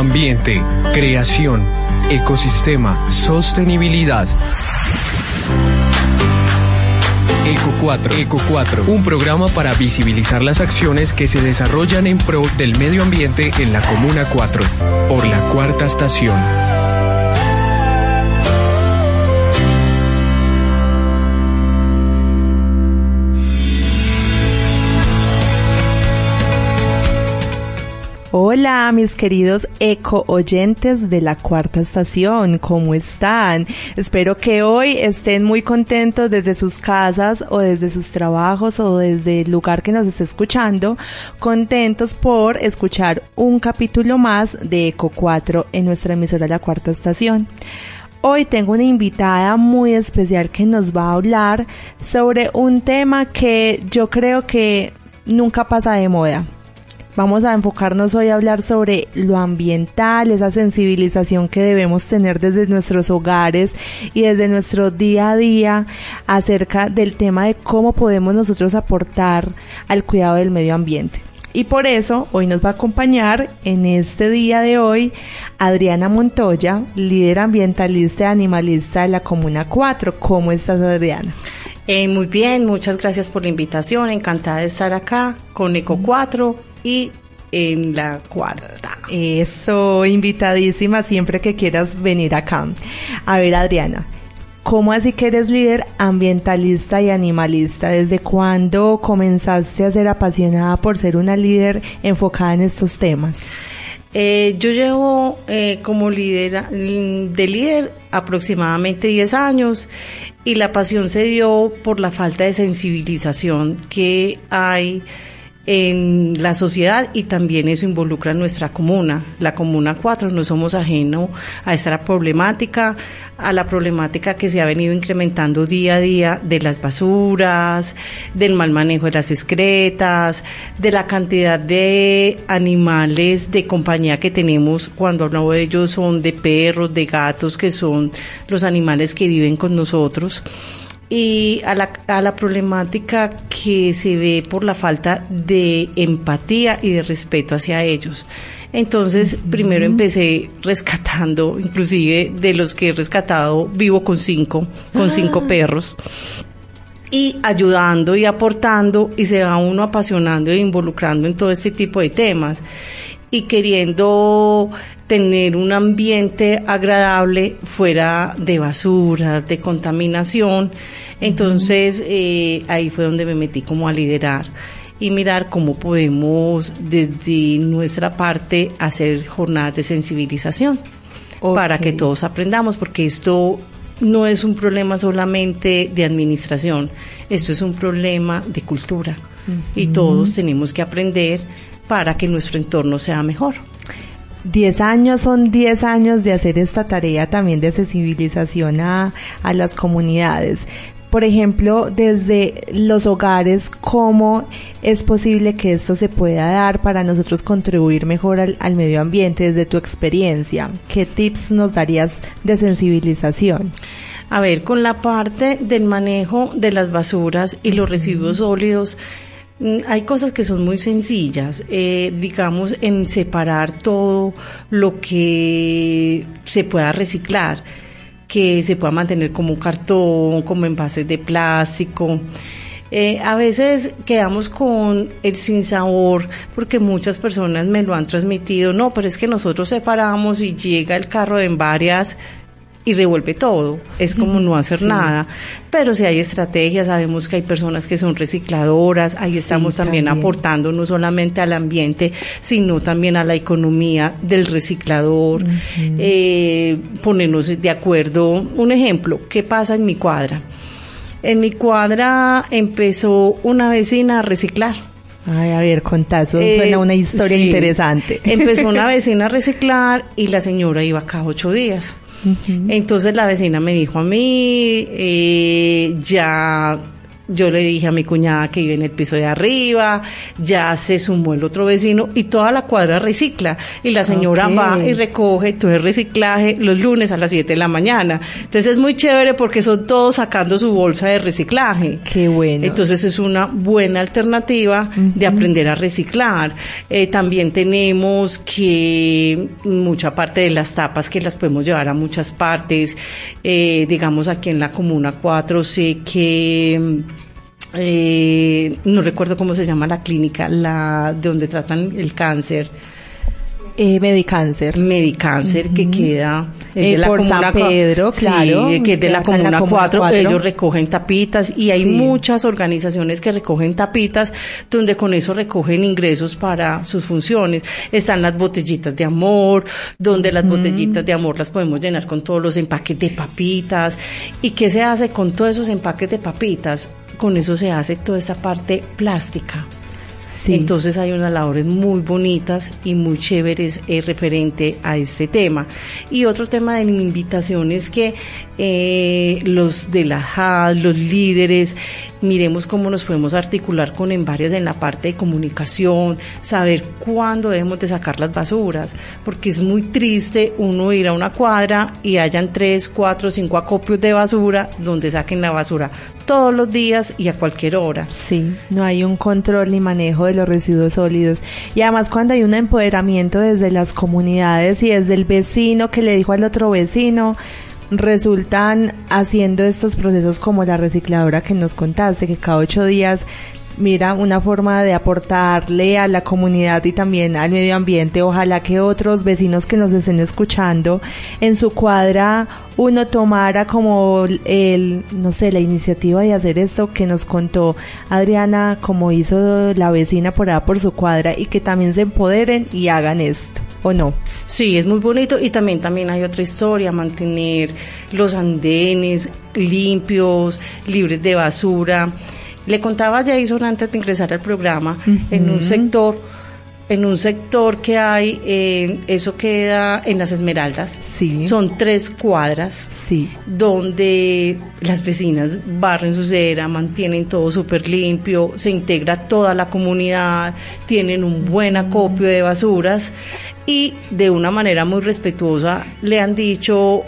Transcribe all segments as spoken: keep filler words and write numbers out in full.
ambiente, creación, ecosistema, sostenibilidad. Eco cuatro, Eco cuatro, un programa para visibilizar las acciones que se desarrollan en pro del medio ambiente en la Comuna cuatro, por la Cuarta Estación. Hola, mis queridos eco oyentes de la Cuarta Estación, ¿cómo están? Espero que hoy estén muy contentos desde sus casas o desde sus trabajos o desde el lugar que nos esté escuchando, contentos por escuchar un capítulo más de Eco cuatro en nuestra emisora La Cuarta Estación. Hoy tengo una invitada muy especial que nos va a hablar sobre un tema que yo creo que nunca pasa de moda. Vamos a enfocarnos hoy a hablar sobre lo ambiental, esa sensibilización que debemos tener desde nuestros hogares y desde nuestro día a día acerca del tema de cómo podemos nosotros aportar al cuidado del medio ambiente. Y por eso hoy nos va a acompañar en este día de hoy Adriana Montoya, líder ambientalista y animalista de la Comuna cuatro. ¿Cómo estás, Adriana? Eh, muy bien, muchas gracias por la invitación, encantada de estar acá con Eco cuatro y en la Cuarta. Eso, invitadísima siempre que quieras venir acá. A ver, Adriana, ¿cómo así que eres líder ambientalista y animalista? ¿Desde cuándo comenzaste a ser apasionada por ser una líder enfocada en estos temas? Eh, yo llevo eh, como líder de líder aproximadamente diez años y la pasión se dio por la falta de sensibilización que hay en la sociedad y también eso involucra a nuestra comuna, la Comuna cuatro. No somos ajenos a esta problemática, a la problemática que se ha venido incrementando día a día de las basuras, del mal manejo de las excretas, de la cantidad de animales de compañía que tenemos. Cuando hablo de ellos son de perros, de gatos, que son los animales que viven con nosotros. Y a la, a la problemática que se ve por la falta de empatía y de respeto hacia ellos. Entonces, uh-huh. primero empecé rescatando, inclusive de los que he rescatado, vivo con cinco, con ah. cinco perros, y ayudando y aportando, y se va uno apasionando e involucrando en todo este tipo de temas, y queriendo tener un ambiente agradable fuera de basura, de contaminación. Entonces, eh, ahí fue donde me metí como a liderar y mirar cómo podemos desde nuestra parte hacer jornadas de sensibilización okay. para que todos aprendamos, porque esto no es un problema solamente de administración, esto es un problema de cultura uh-huh. y todos tenemos que aprender para que nuestro entorno sea mejor. Diez años son diez años de hacer esta tarea también de sensibilización a, a las comunidades. Por ejemplo, desde los hogares, ¿cómo es posible que esto se pueda dar para nosotros contribuir mejor al, al medio ambiente desde tu experiencia? ¿Qué tips nos darías de sensibilización? A ver, con la parte del manejo de las basuras y los residuos sólidos, hay cosas que son muy sencillas, eh, digamos, en separar todo lo que se pueda reciclar, que se pueda mantener como cartón, como envases de plástico. Eh, a veces quedamos con el sinsabor porque muchas personas me lo han transmitido, no, pero es que nosotros separamos y llega el carro en varias y revuelve todo, es como no hacer sí. nada, pero si hay estrategias, sabemos que hay personas que son recicladoras, ahí sí, estamos también, también aportando no solamente al ambiente, sino también a la economía del reciclador, uh-huh. eh, ponernos de acuerdo. Un ejemplo, ¿qué pasa en mi cuadra? En mi cuadra empezó una vecina a reciclar. Ay, a ver, contá, eso eh, suena una historia sí. interesante. Empezó una vecina a reciclar y la señora iba cada ocho días. Uh-huh. Entonces la vecina me dijo a mí, eh, ya yo le dije a mi cuñada que vive en el piso de arriba, ya se sumó el otro vecino y toda la cuadra recicla. Y la señora okay. va y recoge todo el reciclaje los lunes a las siete de la mañana. Entonces es muy chévere porque son todos sacando su bolsa de reciclaje. Qué bueno. Entonces es una buena alternativa uh-huh. de aprender a reciclar. Eh, también tenemos que mucha parte de las tapas que las podemos llevar a muchas partes. Eh, digamos aquí en la Comuna cuatro sé que... Eh, no recuerdo cómo se llama la clínica, la de donde tratan el cáncer. Eh, Medicáncer. Medicáncer, uh-huh. que queda eh, de la por comuna, San Pedro, claro. Sí, que es de la Comuna, la comuna cuatro, cuatro. Ellos recogen tapitas y hay sí. muchas organizaciones que recogen tapitas donde con eso recogen ingresos para sus funciones. Están las botellitas de amor, donde las uh-huh. botellitas de amor las podemos llenar con todos los empaques de papitas. ¿Y qué se hace con todos esos empaques de papitas? Con eso se hace toda esa parte plástica. Sí. Entonces hay unas labores muy bonitas y muy chéveres eh, referente a este tema. Y otro tema de mi invitación es que eh, los de la J A D, los líderes, miremos cómo nos podemos articular con Envarias en la parte de comunicación, saber cuándo debemos de sacar las basuras, porque es muy triste uno ir a una cuadra y hayan tres, cuatro, cinco acopios de basura donde saquen la basura todos los días y a cualquier hora. Sí, no hay un control ni manejo de los residuos sólidos. Y además cuando hay un empoderamiento desde las comunidades y desde el vecino que le dijo al otro vecino, resultan haciendo estos procesos como la recicladora que nos contaste, que cada ocho días mira una forma de aportarle a la comunidad y también al medio ambiente. Ojalá que otros vecinos que nos estén escuchando en su cuadra uno tomara como el, no sé, la iniciativa de hacer esto que nos contó Adriana, como hizo la vecina por allá por su cuadra, y que también se empoderen y hagan esto, ¿o no? Sí, es muy bonito. Y también, también hay otra historia, mantener los andenes limpios, libres de basura. Le contaba a Jason antes de ingresar al programa, uh-huh. en un sector, en un sector que hay, eh, eso queda en Las Esmeraldas. Sí. Son tres cuadras. Sí. Donde las vecinas barren su acera, mantienen todo súper limpio, se integra toda la comunidad, tienen un buen acopio de basuras y de una manera muy respetuosa le han dicho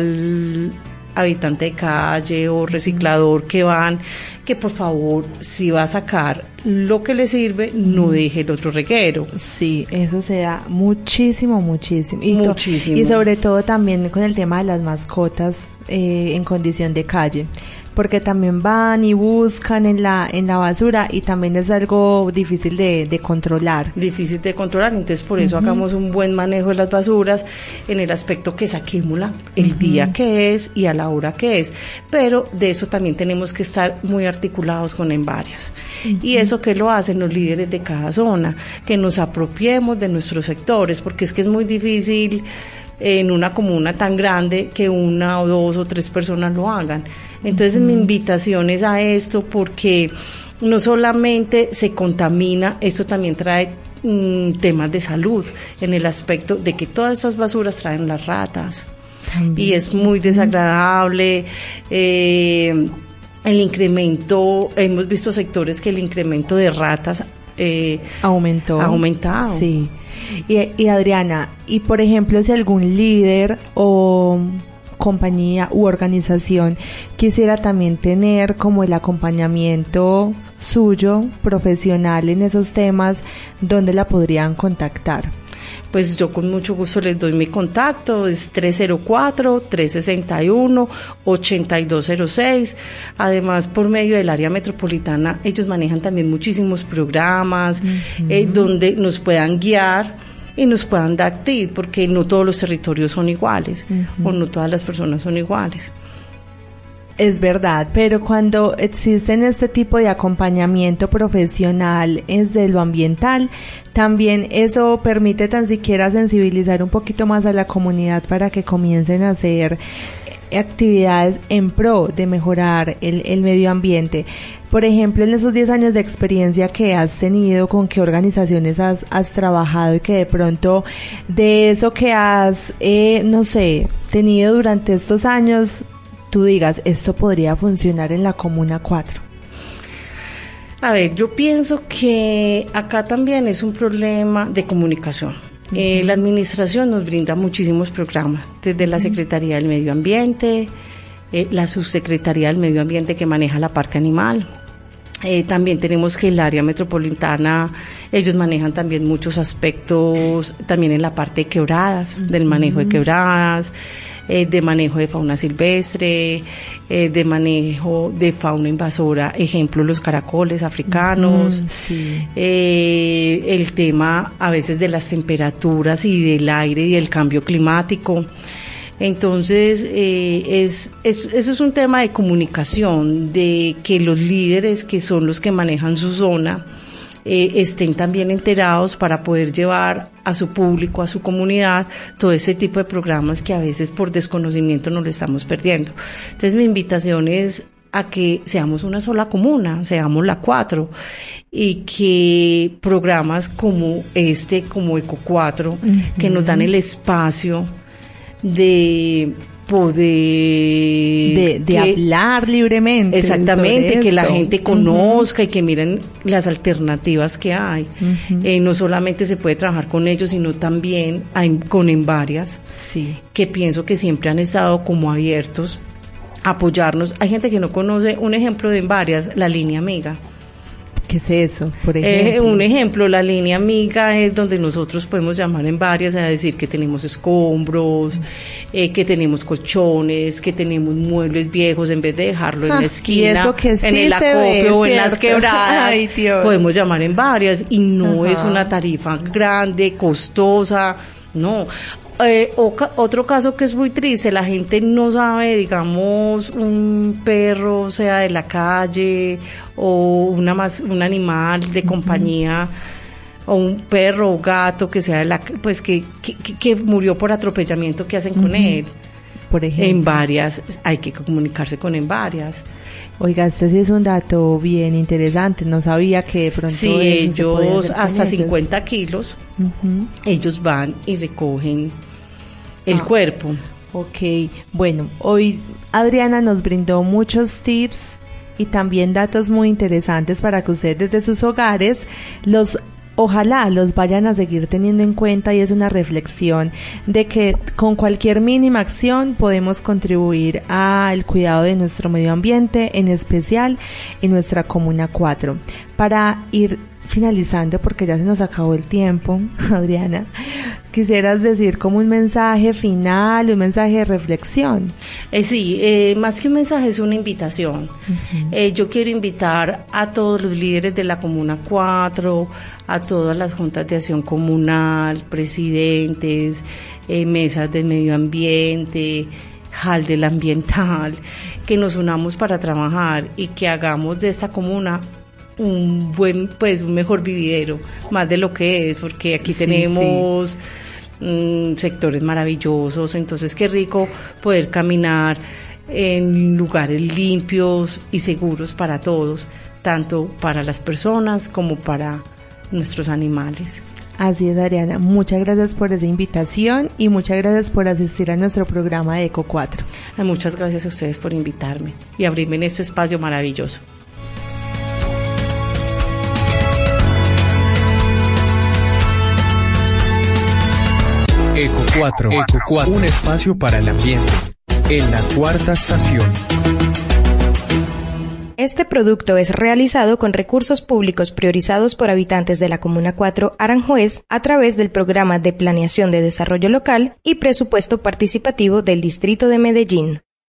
al habitante de calle o reciclador que van, que por favor, si va a sacar lo que le sirve, no deje el otro reguero. Sí, eso se da muchísimo, muchísimo. Y, muchísimo. To- y sobre todo también con el tema de las mascotas eh, en condición de calle, porque también van y buscan en la en la basura y también es algo difícil de, de controlar. Difícil de controlar, entonces por eso uh-huh. hagamos un buen manejo de las basuras en el aspecto que saquémosla el uh-huh. día que es y a la hora que es, pero de eso también tenemos que estar muy articulados con Envarias. Uh-huh. Y eso que lo hacen los líderes de cada zona, que nos apropiemos de nuestros sectores, porque es que es muy difícil en una comuna tan grande que una o dos o tres personas lo hagan. Entonces uh-huh. mi invitación es a esto, porque no solamente se contamina, esto también trae mm, temas de salud, en el aspecto de que todas esas basuras traen las ratas. También. Y es muy desagradable. Eh, el incremento, hemos visto sectores que el incremento de ratas eh, aumentó. ha aumentado. Sí. Y, y Adriana, y por ejemplo, si algún líder o compañía u organización quisiera también tener como el acompañamiento suyo profesional en esos temas, ¿dónde la podrían contactar? Pues yo con mucho gusto les doy mi contacto, es tres cero cuatro, tres seis uno, ocho dos cero seis. Además, por medio del área metropolitana, ellos manejan también muchísimos programas uh-huh. eh, donde nos puedan guiar y nos puedan dar tips, porque no todos los territorios son iguales uh-huh. o no todas las personas son iguales. Es verdad, pero cuando existen este tipo de acompañamiento profesional desde lo ambiental, también eso permite tan siquiera sensibilizar un poquito más a la comunidad para que comiencen a hacer actividades en pro de mejorar el, el medio ambiente. Por ejemplo, en esos diez años de experiencia que has tenido, ¿con qué organizaciones has, has trabajado y que de pronto de eso que has, eh, no sé, tenido durante estos años, tú digas, esto podría funcionar en la Comuna cuatro? A ver, yo pienso que acá también es un problema de comunicación. Uh-huh. Eh, la administración nos brinda muchísimos programas, desde la Secretaría del Medio Ambiente, eh, la Subsecretaría del Medio Ambiente que maneja la parte animal. Eh, también tenemos que el área metropolitana, ellos manejan también muchos aspectos, también en la parte de quebradas, uh-huh. del manejo de quebradas, eh, de manejo de fauna silvestre, eh, de manejo de fauna invasora, ejemplo los caracoles africanos, uh-huh, sí. eh, el tema a veces de las temperaturas y del aire y del cambio climático. Entonces, eh, es, es, eso es un tema de comunicación, de que los líderes que son los que manejan su zona eh, estén también enterados para poder llevar a su público, a su comunidad, todo ese tipo de programas que a veces por desconocimiento nos lo estamos perdiendo. Entonces, mi invitación es a que seamos una sola comuna, seamos la cuatro, y que programas como este, como Eco cuatro, uh-huh. que nos dan el espacio de poder de, de que, hablar libremente, exactamente, que la gente conozca, uh-huh. y que miren las alternativas que hay. Uh-huh. Eh, no solamente se puede trabajar con ellos, sino también hay, con Envarias, sí. que pienso que siempre han estado como abiertos a apoyarnos. Hay gente que no conoce un ejemplo de Envarias, la línea amiga. ¿Qué es eso, por ejemplo? Eh, un ejemplo, la línea amiga es donde nosotros podemos llamar en varias a decir que tenemos escombros, eh, que tenemos colchones, que tenemos muebles viejos, en vez de dejarlo en ah, la esquina, que sí en el acopio o en las quebradas, Ay, Dios. podemos llamar en varias, y no Ajá. es una tarifa grande, costosa, no. Eh, o, otro caso que es muy triste, la gente no sabe, digamos, un perro sea de la calle o una más, un animal de uh-huh. compañía, o un perro o gato que sea de la, pues que, que, que murió por atropellamiento, ¿qué hacen uh-huh. con él? Por ejemplo. En varias, hay que comunicarse con en varias. Oiga, este sí es un dato bien interesante, no sabía que de pronto sí, eso ellos se hasta ellos. cincuenta kilos, uh-huh. ellos van y recogen el ah, cuerpo. Ok, bueno, hoy Adriana nos brindó muchos tips y también datos muy interesantes para que ustedes desde sus hogares los ojalá los vayan a seguir teniendo en cuenta, y es una reflexión de que con cualquier mínima acción podemos contribuir al cuidado de nuestro medio ambiente, en especial en nuestra Comuna cuatro. Para ir finalizando, porque ya se nos acabó el tiempo, Adriana, quisieras decir como un mensaje final, un mensaje de reflexión. Eh, sí, eh, más que un mensaje es una invitación. Uh-huh. Eh, yo quiero invitar a todos los líderes de la Comuna cuatro, a todas las juntas de acción comunal, presidentes, eh, mesas de medio ambiente, Hall del ambiental, que nos unamos para trabajar y que hagamos de esta comuna un buen, pues un mejor vividero, más de lo que es, porque aquí sí, tenemos sí. Mm, sectores maravillosos. Entonces qué rico poder caminar en lugares limpios y seguros para todos, tanto para las personas como para nuestros animales. Así es, Adriana, muchas gracias por esa invitación y muchas gracias por asistir a nuestro programa de Eco cuatro. Ay, muchas gracias a ustedes por invitarme y abrirme en este espacio maravilloso. Eco cuatro, Eco cuatro, un espacio para el ambiente, en la cuarta estación. Este producto es realizado con recursos públicos priorizados por habitantes de la Comuna cuatro Aranjuez a través del Programa de Planeación de Desarrollo Local y Presupuesto Participativo del Distrito de Medellín.